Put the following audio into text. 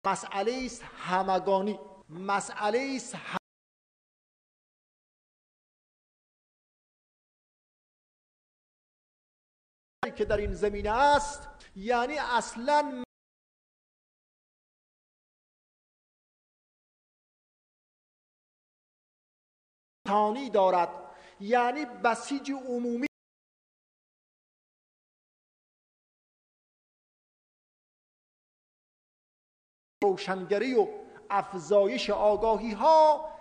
مسئله است همگانی، مسئله است که در این زمینه است. یعنی اصلاً تانی دارد، یعنی بسیج عمومی روشنگری و افزایش آگاهی ها